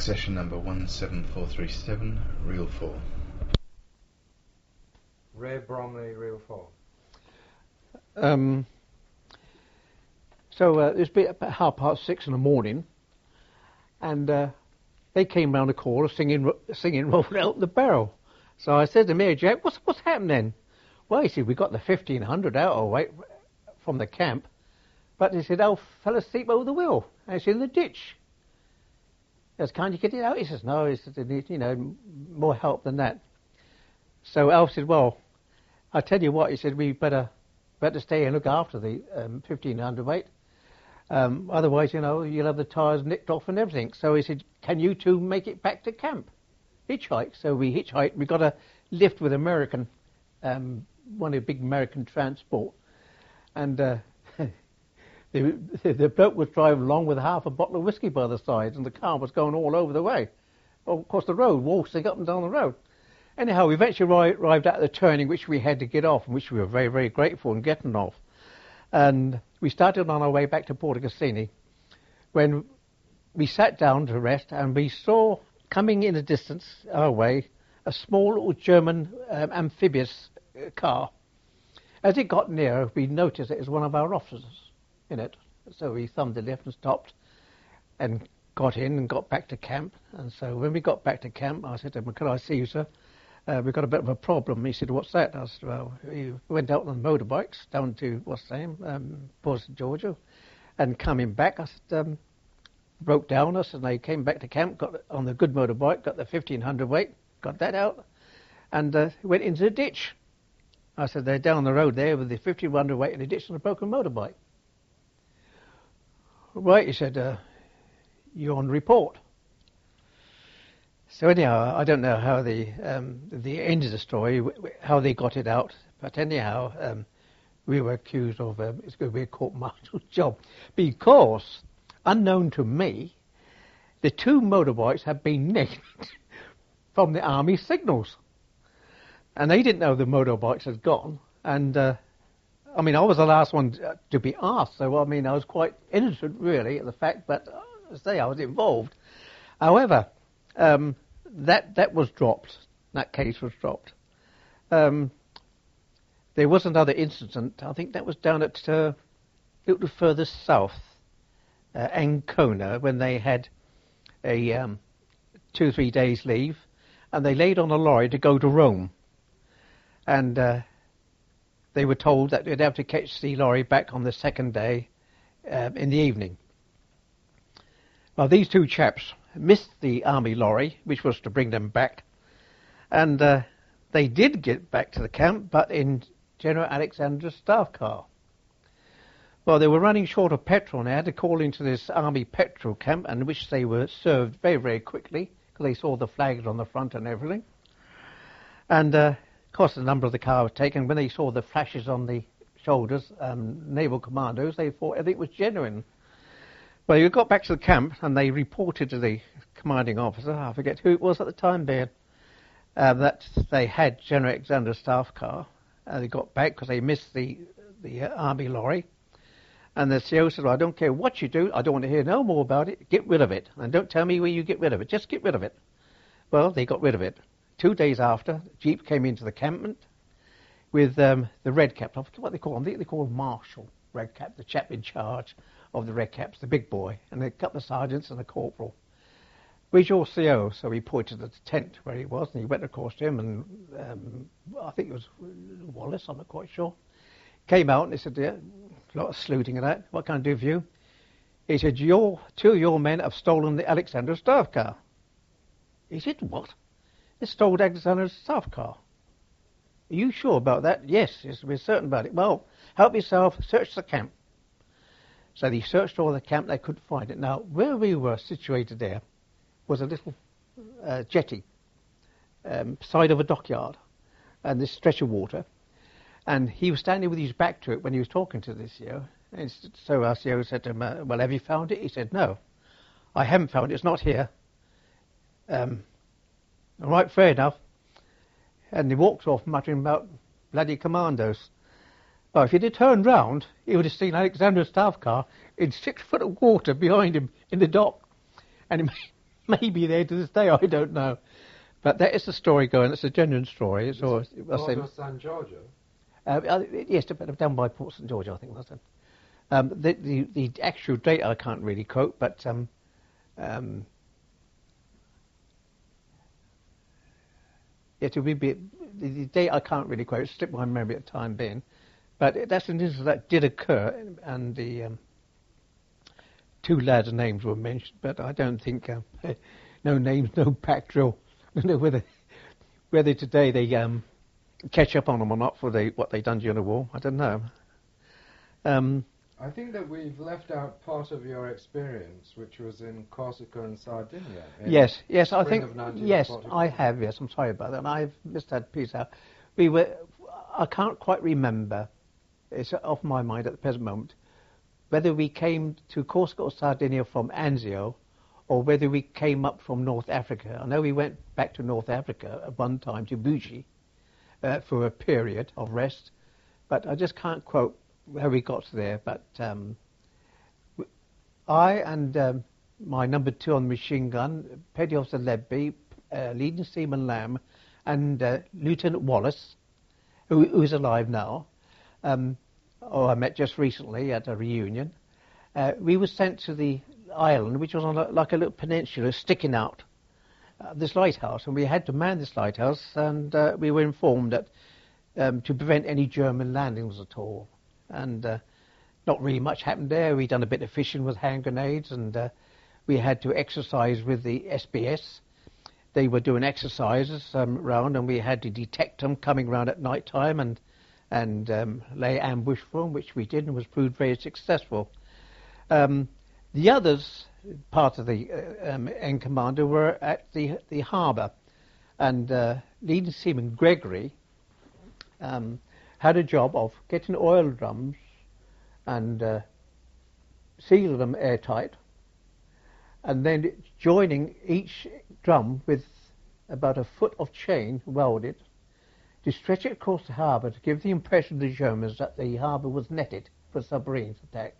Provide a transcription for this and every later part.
Accession number 17437, reel 4. Ray Bromley, reel 4. So it was about 6:30 in the morning, and they came round the corner singing Rolling Out the Barrel. So I said to Mary Jack, what's happened then? Well, he said, we got the 1500 out of way from the camp, but he said, Al fell asleep over the wheel, and it's in the ditch. I said, can't you get it out? He says, no, he said, it needs, more help than that. So Al said, well, I tell you what, he said, we better stay and look after the 1500 weight. Otherwise, you'll have the tyres nicked off and everything. So he said, can you two make it back to camp? Hitchhike. So we hitchhiked. We got a lift with American, one of the big American transport. And the bloke was driving along with half a bottle of whiskey by the side, and the car was going all over the way, across the road, waltzing up and down the road. Anyhow, we eventually arrived at the turning which we had to get off, and which we were very, very grateful in getting off. And we started on our way back to Porto Cassini when we sat down to rest, and we saw coming in the distance our way a small little German amphibious car. As it got nearer, we noticed it was one of our officers in it. So we thumbed the lift and stopped and got in and got back to camp. And so when we got back to camp, I said to him, can I see you, sir? We've got a bit of a problem. He said, what's that? I said, well, we went out on motorbikes down to, Boston, Georgia, and coming back, I said, broke down us, and they came back to camp, got on the good motorbike, got the 1500 weight, got that out, and went into the ditch. I said, they're down the road there with the 1500 weight in the ditch and a broken motorbike. Right, he said, you're on report. So anyhow, I don't know how the end of the story, how they got it out, but anyhow, we were accused of it's going to be a court-martial job, because, unknown to me, the two motorbikes had been nicked from the army signals, and they didn't know the motorbikes had gone. And I was the last one to be asked, so I was quite innocent really of the fact, but I was involved. However, that was dropped. That case was dropped. There was another incident. I think that was down at a little further south, Ancona, when they had a 2 or 3 days leave, and they laid on a lorry to go to Rome, and they were told that they'd have to catch the lorry back on the second day in the evening. Well, these two chaps missed the army lorry, which was to bring them back, and they did get back to the camp, but in General Alexander's staff car. Well, they were running short of petrol, and they had to call into this army petrol camp, and which they were served very, very quickly, because they saw the flags on the front and everything. And of course, the number of the car was taken. When they saw the flashes on the shoulders, naval commandos, they thought everything was genuine. Well, you got back to the camp, and they reported to the commanding officer, I forget who it was at the time, Ben, that they had General Alexander's staff car. They got back because they missed the army lorry. And the CO said, well, I don't care what you do, I don't want to hear no more about it, get rid of it. And don't tell me where you get rid of it, just get rid of it. Well, they got rid of it. 2 days after, Jeep came into the campment with the red cap. I forget what they call him. I think they call him Marshal Red Cap, the chap in charge of the red caps, the big boy, and a couple of sergeants and a corporal. Where's your CO? So he pointed at the tent where he was, and he went across to him, and I think it was Wallace, I'm not quite sure. Came out and he said, yeah, a lot of saluting and that. What can I do for you? He said, two of your men have stolen the Alexander staff car. He said, what? They stole Alexander's staff car. Are you sure about that? Yes, we're certain about it. Well, help yourself, search the camp. So they searched all the camp, they couldn't find it. Now, where we were situated there was a little jetty, side of a dockyard, and this stretch of water. And he was standing with his back to it when he was talking to the CO. And so our CO said to him, well, have you found it? He said, no, I haven't found it, it's not here. All right, fair enough. And he walked off muttering about bloody commandos. Well, if he'd have turned round, he would have seen Alexander's staff car in 6 foot of water behind him in the dock. And maybe there to this day, I don't know. But that is the story going. It's a genuine story. It's always, Port of San Giorgio? yes, down by Port St George, I think, was it? The actual date I can't really quote, but it will be the date I can't really quote. It slipped my memory at the time being, but that's an incident that did occur, and the two lads' names were mentioned, but I don't think no names, no pack drill. I don't know whether today they catch up on them or not for what they done during the war. I don't know. I think that we've left out part of your experience, which was in Corsica and Sardinia. Yes, I think, yes, 1944. I have, yes, I'm sorry about that, and I've missed that piece out. I can't quite remember, it's off my mind at the present moment, whether we came to Corsica or Sardinia from Anzio, or whether we came up from North Africa. I know we went back to North Africa at one time, to Buji, for a period of rest, but I just can't quote where we got there. But I and my number 2 on the machine gun, Petty Officer Ledby, Leading Seaman Lamb, and Lieutenant Wallace, who is alive now, I met just recently at a reunion. We were sent to the island, which was on like a little peninsula sticking out, this lighthouse, and we had to man this lighthouse, and we were informed that to prevent any German landings at all. And not really much happened there. We'd done a bit of fishing with hand grenades, and we had to exercise with the SBS. They were doing exercises round, and we had to detect them coming round at night time and lay ambush for them, which we did, and was proved very successful. The others, part of the N Commander, were at the harbour, and Leading Seaman Gregory had a job of getting oil drums and sealing them airtight, and then joining each drum with about a foot of chain welded to stretch it across the harbour to give the impression to the Germans that the harbour was netted for submarines attack.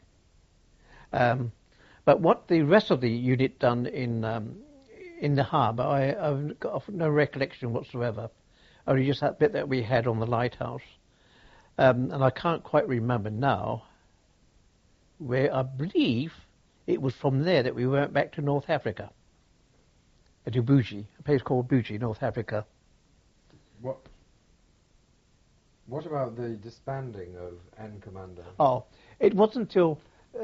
But what the rest of the unit done in the harbour, I've got no recollection whatsoever. Only just that bit that we had on the lighthouse. And I can't quite remember now where I believe it was from there that we went back to North Africa, to Buji, a place called Buji, North Africa. What about the disbanding of N Commander? Oh, it wasn't until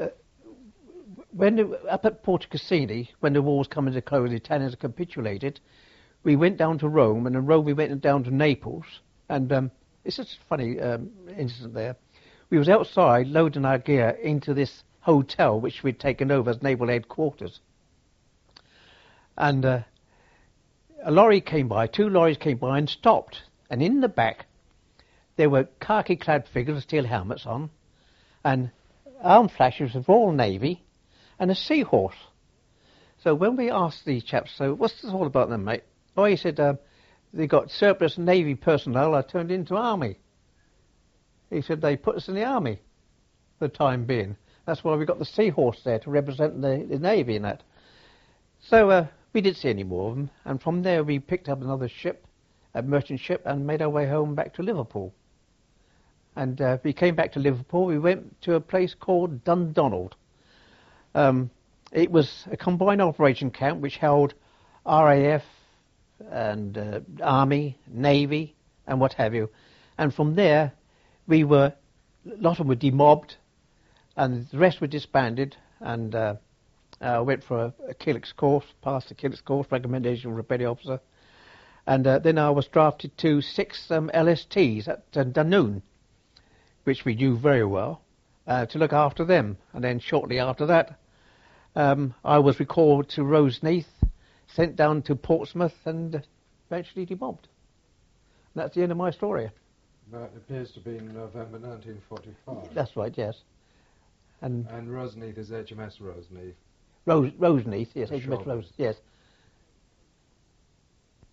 up at Porto Cassini, when the war was coming to close, the Italians capitulated. We went down to Rome, and in Rome we went down to Naples, and it's just a funny incident there. We was outside loading our gear into this hotel which we'd taken over as naval headquarters, and a lorry came by, 2 lorries came by and stopped, and in the back there were khaki-clad figures with steel helmets on, and arm flashes of Royal Navy, and a seahorse. So when we asked the chaps, so what's this all about then, mate? Oh, he said, they got surplus Navy personnel I turned into army. He said they put us in the army for the time being. That's why we got the seahorse there to represent the Navy in that. So we didn't see any more of them, and from there we picked up another ship, a merchant ship, and made our way home back to Liverpool. And we came back to Liverpool. We went to a place called Dundonald. It was a combined operation camp which held RAF and Army, Navy, and what have you. And from there, a lot of them were demobbed, and the rest were disbanded, and went for a Killick's course, passed the Killick's course, recommendation of a petty officer. And then I was drafted to 6 LSTs at Dunoon, which we knew very well, to look after them. And then shortly after that, I was recalled to Roseneath, sent down to Portsmouth, and eventually demobbed. And that's the end of my story. That appears to be in November 1945. That's right, yes. And Roseneath is HMS Roseneath. Roseneath, yes, The HMS shop. Rose, yes.